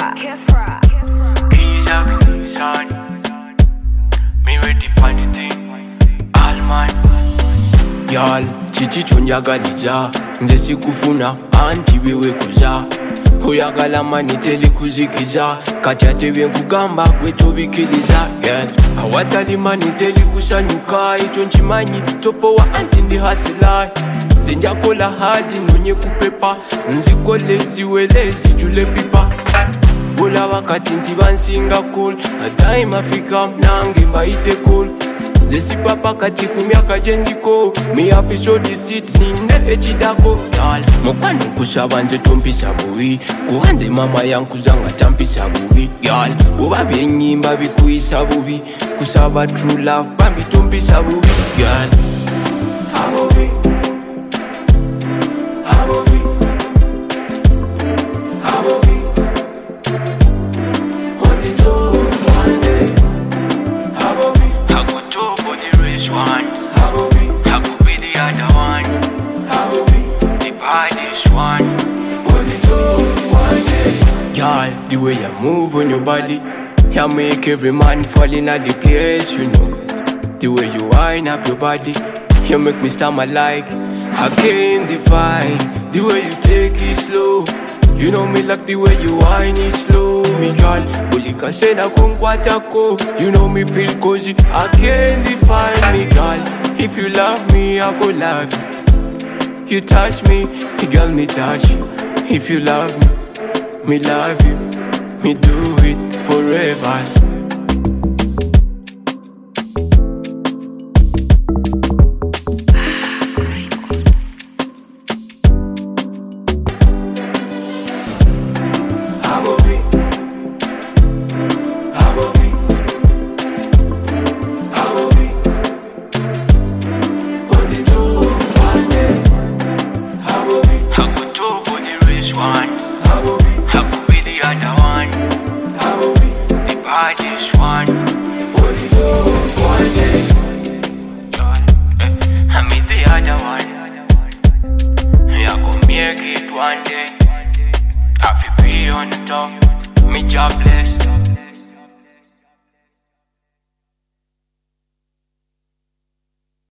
Keys are keys on. Me ready for the thing. All man. Y'all, chichi chonyagalija. Nze sikufuna anti wewe kuza. Oyagala mani teli kuzikiza. Kachate nkugamba gwe tobikiriza. Yeah. Awatali mani teli kusanyuka. Icho nchimanyi topo wa anti ndi hasilai. Zinjakola hadi nonye kupepa. Nzikole ziwele zijule pipa. Bola wakati ntibansinga cool. A time Africa nange mbaite cool. Zesi papa kati kumyaka jendiko. Me happy show the seats ninde echidako. Yal, mokwano kusaba nze tompisa buwi. Kuhanze mama yankuzanga tampisa buwi. Yal, uba benyimba bikuisa buwi. Kusaba true love bambi tompisa buwi. Yal, habuwi. I could be the other one. The baddest one. Girl, the way you move on your body, you make every man fall in at the place, you know. The way you wind up your body, you make me stammer like I can't define. The way you take it slow, you know me like the way you whine it slow. Me girl, bulika sena kongwatako. You know me feel cozy, I can't define me girl. If you love me, I go love you. You touch me, girl, me touch you. If you love me love you. Me do it forever. I could be the other one. The baddest one. I'm the other one. I go make it one day. I feel be on the top. Me jobless.